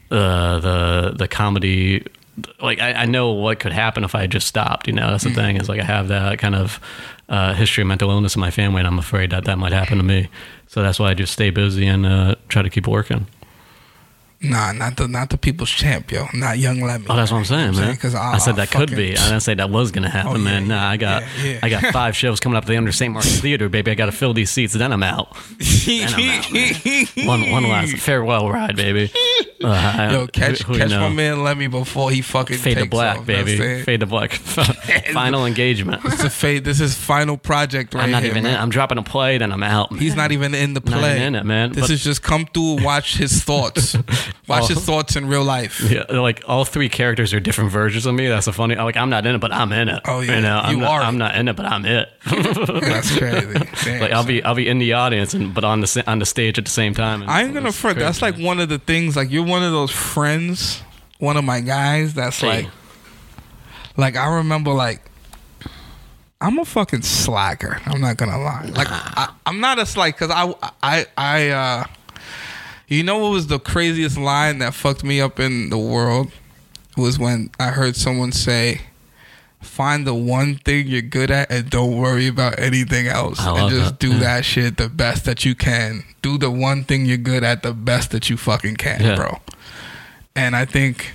comedy. Like, I know what could happen if I just stopped, you know. That's the thing, is like, I have that kind of history of mental illness in my family, and I'm afraid that might happen to me. So that's why I just stay busy and try to keep working. Nah, not the people's champ, yo. Not Young Lemmy. Oh, that's what I'm saying, man. Because I said that could be. I didn't say that was gonna happen, man. Nah, I got 5 shows coming up at the Under St. Mark's Theater, baby. I got to fill these seats, then I'm out. Then I'm out, man. One last farewell ride, baby. Yo, catch my man Lemmy before he fucking fade takes to black, off, baby. Fade to black. Final engagement. This is final project right I'm not here, even man. in. I'm dropping a play, then I'm out. Man. He's not even in the play. Not even in it, man. This is just come through, watch his thoughts. Watch his thoughts in real life. Yeah, like all 3 characters are different versions of me. That's the funny. Like, I'm not in it, but I'm in it. Oh yeah, you know, I'm not in it, but I'm it. That's crazy. Damn, like, I'll be in the audience, but on the stage at the same time. I ain't gonna front. That's like one of the things. Like, you're one of those friends, one of my guys. That's like I remember, like, I'm a fucking slacker. I'm not gonna lie. Like, I'm not a slack, because I you know what was the craziest line that fucked me up in the world? Was when I heard someone say, find the one thing you're good at and don't worry about anything else. And just do that shit the best that you can. Do the one thing you're good at the best that you fucking can, bro. And I think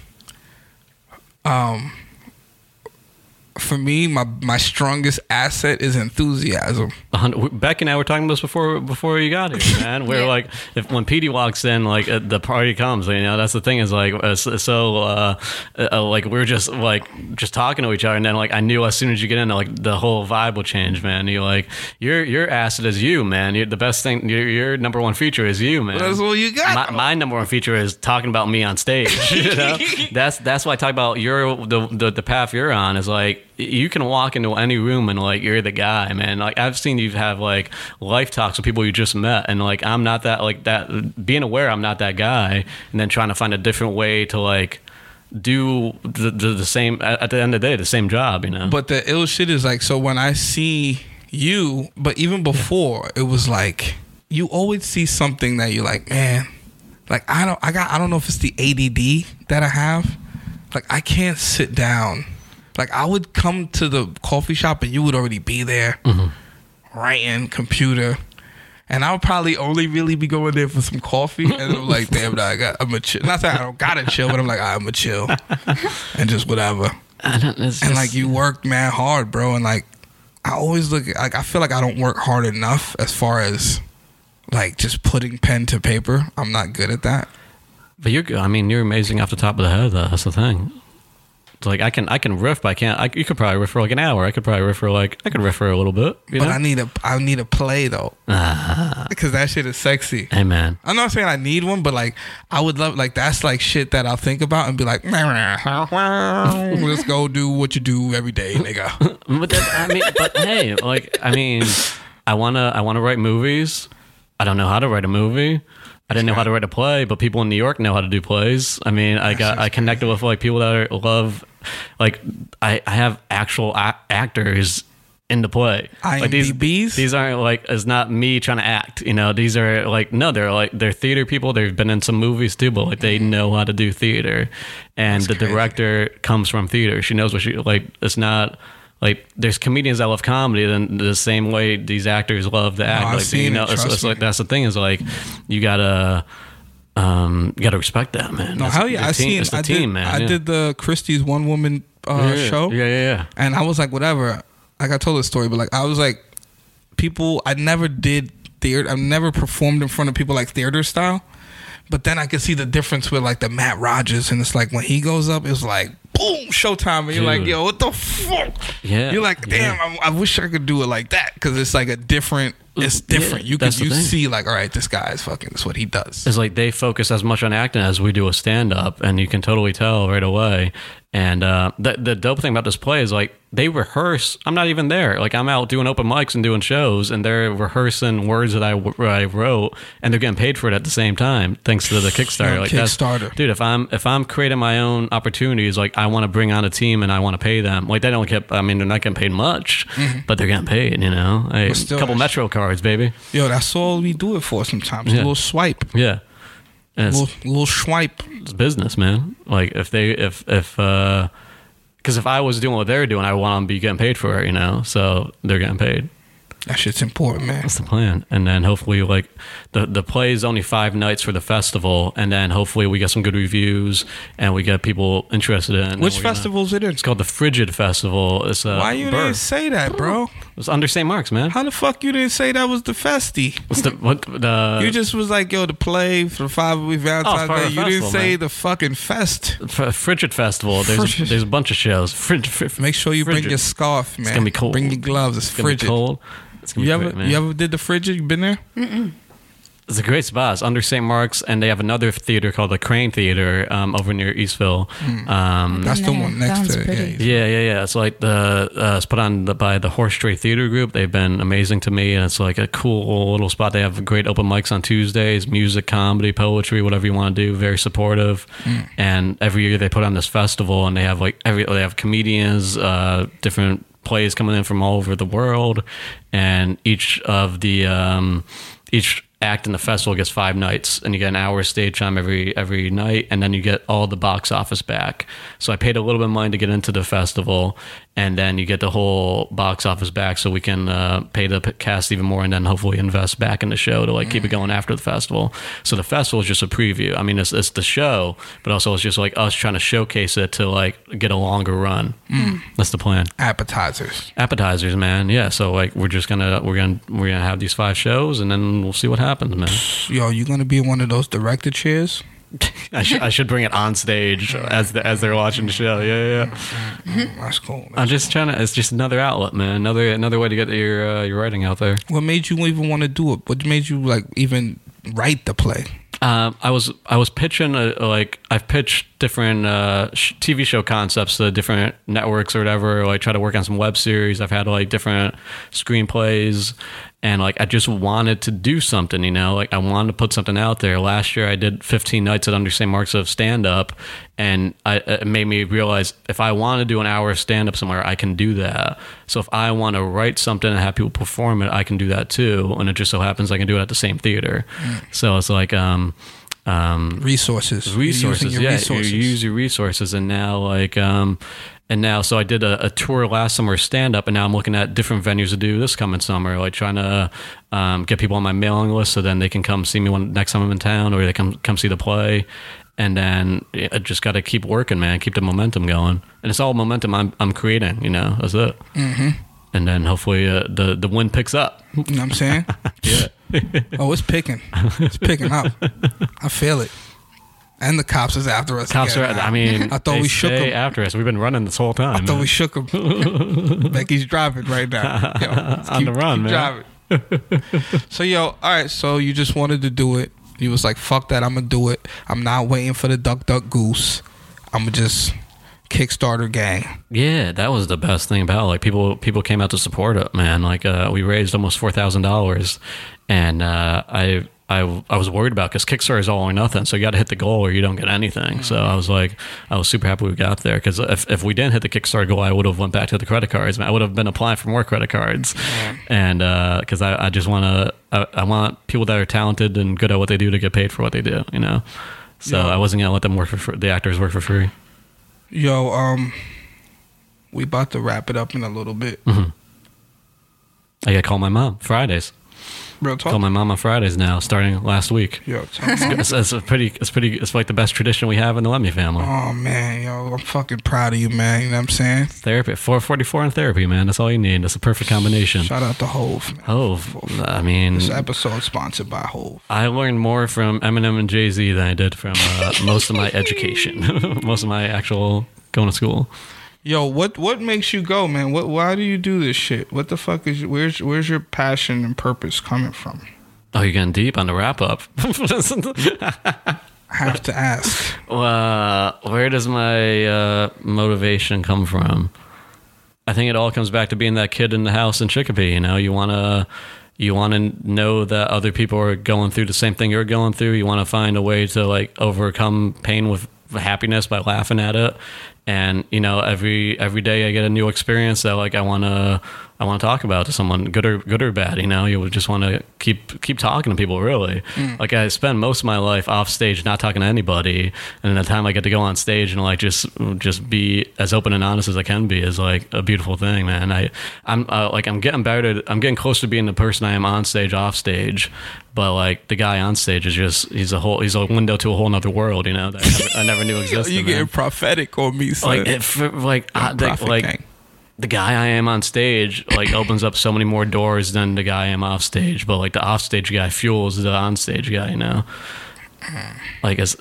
for me, my strongest asset is enthusiasm. Beck and I were talking about this before you got here, man. We're like, when Petey walks in, like, the party comes. You know, that's the thing, is like, like, we're just talking to each other, and then like, I knew as soon as you get in, like, the whole vibe will change, man. You like, your asset is you, man. You're the best thing. Your number one feature is you, man. That's all you got. My number one feature is talking about me on stage. You know, that's why I talk about the path you're on. Is like, you can walk into any room and like, you're the guy, man. Like, I've seen you have like life talks with people you just met, and like, I'm not that, like, that, being aware I'm not that guy, and then trying to find a different way to like do the same, at the end of the day, the same job, you know. But the ill shit is like, so when I see you, but even before, it was like, you always see something that you're like, man, like, I don't know if it's the ADD that I have. Like, I can't sit down. Like, I would come to the coffee shop and you would already be there, writing, computer, and I would probably only really be going there for some coffee. And I'm like, damn, I'm gonna chill. Not that I don't gotta chill, but I'm like, I'm gonna chill and just whatever. Like, you work mad hard, bro. And like, I always look like, I feel like I don't work hard enough as far as like just putting pen to paper. I'm not good at that. But you're amazing off the top of the head, though. That's the thing. Like, I can riff, but I can't. You could probably riff for like an hour. I could riff for a little bit. But know? I need a play though, because that shit is sexy. Hey, man, I'm not saying I need one, but like, I would love, like, that's like shit that I'll think about and be like, let's go do what you do every day, nigga. but hey, like, I wanna write movies. I don't know how to write a movie. I didn't know how to write a play, but people in New York know how to do plays. I mean, I connected with like people that love, like, I have actual actors in the play. Like, these aren't like, it's not me trying to act, you know. These are like, no, they're theater people. They've been in some movies too, but like, they know how to do theater, and the director comes from theater. She knows what she like. It's not like, there's comedians that love comedy, then the same way these actors love to act. I've seen it, it's like, that's the thing, is like, you gotta respect that, man. No, hell yeah, it's the team, man. I did the Christie's one woman show. Yeah. And I was like, whatever. Like, I told this story, but like, I was like, I never did theater. I've never performed in front of people like theater style, But then I could see the difference with like the Matt Rogers, and it's like when he goes up, it's like boom, Showtime, and you're like, yo, what the fuck? Yeah, you're like, damn, I wish I could do it like that, because it's like a different. It's different. Yeah, you see like, all right, this guy is fucking. That's what he does. It's like they focus as much on acting as we do a stand up, and you can totally tell right away. And the dope thing about this play is like they rehearse. I'm not even there. Like I'm out doing open mics and doing shows, and they're rehearsing words that I wrote, and they're getting paid for it at the same time, thanks to the Kickstarter. Like Kickstarter, dude. If I'm creating my own opportunities, like I want to bring on a team and I want to pay them. Like they don't get. I mean, they're not getting paid much, but they're getting paid. You know, a couple Metro cards, baby. Yo, that's all we do it for sometimes. A little swipe. Yeah. Little swipe. It's business, man. Like if I was doing what they're doing, I want them to be getting paid for it, you know? So they're getting paid. That shit's important, man. That's the plan. And then hopefully, like, the play is only 5 nights for the festival, and then hopefully we get some good reviews and we get people interested in. Which festival is it in? It's called the Frigid Festival. It's Why you didn't say that, bro? It's under St. Mark's, man. How the fuck you didn't say that was the festy? You just was like, yo, the play for the 5 week Valentine's Day. You didn't say the fucking fest. Frigid Festival. There's a bunch of shows. Make sure you bring your scarf, man. It's gonna be cold. Bring your gloves. It's frigid. Gonna be cold. You ever did the Frigid? You been there? Mm-mm. It's a great spot. It's under St. Mark's, and they have another theater called the Crane Theater over near Eastville. That's the one next to it. Yeah. It's like it's put on by the Horse Stray Theater Group. They've been amazing to me, and it's like a cool little spot. They have great open mics on Tuesdays, music, comedy, poetry, whatever you want to do. Very supportive, and every year they put on this festival, and they have they have comedians, different plays coming in from all over the world, and each act in the festival gets 5 nights, and you get an hour stage time every night, and then you get all the box office back. So I paid a little bit of money to get into the festival, and then you get the whole box office back, so we can pay the cast even more, and then hopefully invest back in the show to like keep it going after the festival. So the festival is just a preview. I mean, it's the show, but also it's just like us trying to showcase it to like get a longer run. That's the plan. Appetizers, man. Yeah. So like we're gonna have these 5 shows, and then we'll see what happens, man. Yo, you gonna be in one of those director chairs? I should bring it on stage as they're watching the show. Yeah. That's cool. I'm just trying to. It's just another outlet, man. Another way to get your writing out there. What made you even want to do it? What made you like even write the play? I was pitching I've pitched different TV show concepts to different networks or whatever. Like try to work on some web series. I've had like different screenplays, and like I just wanted to do something, you know. Like I wanted to put something out there. Last year I did 15 nights at Under St. Mark's of stand up, and it made me realize if I want to do an hour of stand up somewhere, I can do that. So if I want to write something and have people perform it, I can do that too. And it just so happens I can do it at the same theater. So it's like resources. You use your resources, and now so I did a tour last summer stand up, and now I'm looking at different venues to do this coming summer, like trying to get people on my mailing list so then they can come see me next time I'm in town, or they come see the play. And then I just got to keep working, man, keep the momentum going, and it's all momentum I'm creating, you know. That's it. And then hopefully the wind picks up. You know what I'm saying? Yeah. Oh, it's picking. It's picking up. I feel it. And the cops is after us. Cops again. I thought we shook them after us. We've been running this whole time. I thought we shook them. Becky's driving right now. Yo, on the run, man. Driving. So, yo, all right. So you just wanted to do it. You was like, fuck that. I'm going to do it. I'm not waiting for the duck, duck, goose. I'm going to just Kickstarter gang. Yeah, that was the best thing about it. Like people came out to support it, man. Like we raised almost $4,000, and I was worried about, because Kickstarter is all or nothing, so you got to hit the goal or you don't get anything. So I was super happy we got there, because if we didn't hit the Kickstarter goal, I would have went back to the credit cards. I would have been applying for more credit cards, and because I just want people that are talented and good at what they do to get paid for what they do, you know. So I wasn't gonna let them work for the actors work for free. Yo, we about to wrap it up in a little bit. I gotta call my mom Fridays. Real talk. Call my mom on Fridays now, starting last week. Yo, It's like the best tradition we have in the Lemmy family. Oh man, yo, I'm fucking proud of you, man. You know what I'm saying? Therapy, 444 in therapy, man. That's all you need. That's a perfect combination. Shout out to Hove. Man. Hove. I mean, this episode is sponsored by Hove. I learned more from Eminem and Jay-Z than I did from most of my education, most of my actual going to school. Yo, what makes you go, man? Why do you do this shit? What the fuck is where's your passion and purpose coming from? Oh, you're getting deep on the wrap up. I have to ask. Where does my motivation come from? I think it all comes back to being that kid in the house in Chicopee. You know, you wanna know that other people are going through the same thing you're going through. You want to find a way to like overcome pain with happiness by laughing at it. And you know, every day I get a new experience that like I want to talk about to someone, good or bad. You know, you would just want to keep talking to people. Really, like I spend most of my life off stage, not talking to anybody, and the time I get to go on stage and like just be as open and honest as I can be is like a beautiful thing, man. I'm getting better. I'm getting close to being the person I am on stage, off stage. But like the guy on stage is just he's a window to a whole nother world, you know, that I never knew existed. You getting prophetic on me, son. The guy I am on stage like opens up so many more doors than the guy I am off stage. But like the off stage guy fuels the on stage guy, you know. Like it's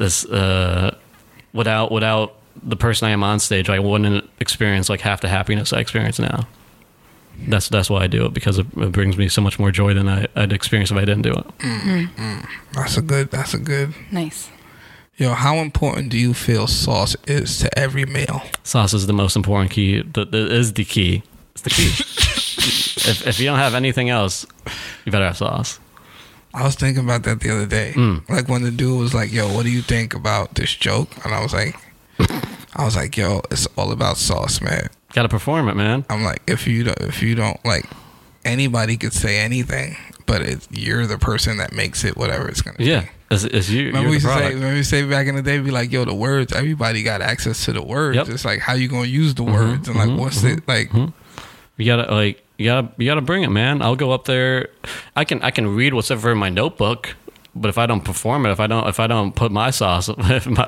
without the person I am on stage, I wouldn't experience like half the happiness I experience now. That's why I do it, because it brings me so much more joy than I'd experience if I didn't do it. That's a good. Nice. Yo, how important do you feel sauce is to every meal? Sauce is the most important key. Is the key. It's the key. if you don't have anything else, you better have sauce. I was thinking about that the other day. Like when the dude was like, yo, what do you think about this joke? And I was like, yo, it's all about sauce, man. Gotta perform it, man. I'm like, if you don't like, anybody could say anything, but you're the person that makes it whatever it's gonna be. Yeah, it's you. Remember we say back in the day, be like, yo, the words. Everybody got access to the words. Yep. It's like, how you gonna use the words, and like, what's it like? You gotta bring it, man. I'll go up there. I can read what's ever in my notebook. But if I don't perform it, if I don't put my sauce, you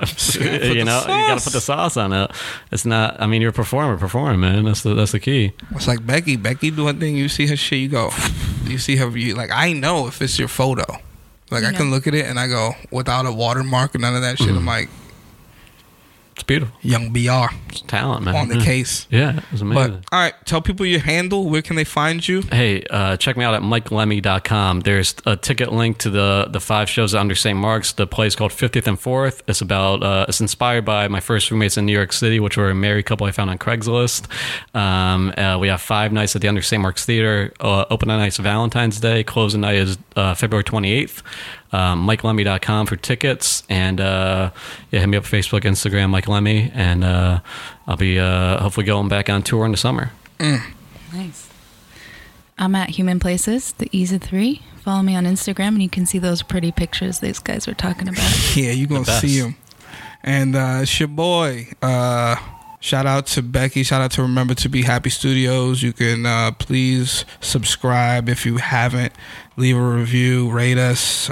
gotta put the sauce on it. It's not. I mean, you're a performer. Perform, man. That's the key. It's like Becky do her thing. You see her shit, you go. You see her. Like I know if it's your photo. Like I can look at it and I go without a watermark or none of that shit. I'm like, it's beautiful. Young BR. It's talent, man. On the case. Yeah, it was amazing. But, all right, tell people your handle. Where can they find you? Hey, check me out at MikeLemmy.com. There's a ticket link to the 5 shows under St. Mark's. The play is called 50th and 4th. It's about it's inspired by my first roommates in New York City, which were a married couple I found on Craigslist. We have 5 nights at the under St. Mark's Theater. Open night's Valentine's Day. Closing night is February 28th. MikeLemmy.com for tickets, and hit me up Facebook, Instagram, Mike Lemmy, and I'll be hopefully going back on tour in the summer. Nice. I'm at Human Places, the E's of 3. Follow me on Instagram, and you can see those pretty pictures these guys were talking about. Yeah, you're gonna see them. And it's your boy. Shout out to Becky. Shout out to Remember to Be Happy Studios. You can please subscribe if you haven't. Leave a review. Rate us.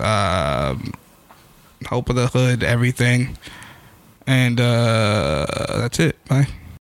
Hope of the Hood. Everything. And that's it. Bye.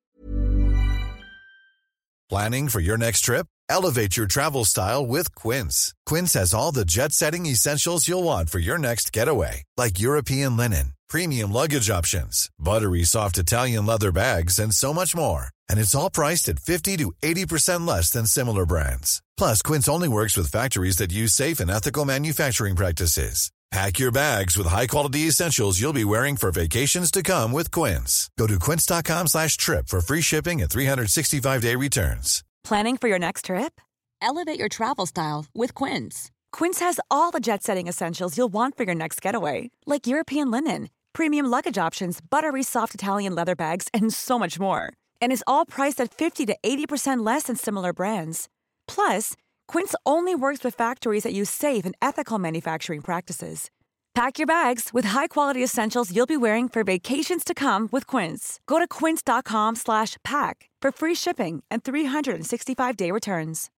Planning for your next trip? Elevate your travel style with Quince. Quince has all the jet-setting essentials you'll want for your next getaway, like European linen, premium luggage options, buttery soft Italian leather bags, and so much more. And it's all priced at 50 to 80% less than similar brands. Plus, Quince only works with factories that use safe and ethical manufacturing practices. Pack your bags with high-quality essentials you'll be wearing for vacations to come with Quince. Go to quince.com/trip for free shipping and 365-day returns. Planning for your next trip? Elevate your travel style with Quince. Quince has all the jet-setting essentials you'll want for your next getaway, like European linen, premium luggage options, buttery soft Italian leather bags, and so much more. And is all priced at 50 to 80% less than similar brands. Plus, Quince only works with factories that use safe and ethical manufacturing practices. Pack your bags with high-quality essentials you'll be wearing for vacations to come with Quince. Go to quince.com/pack for free shipping and 365-day returns.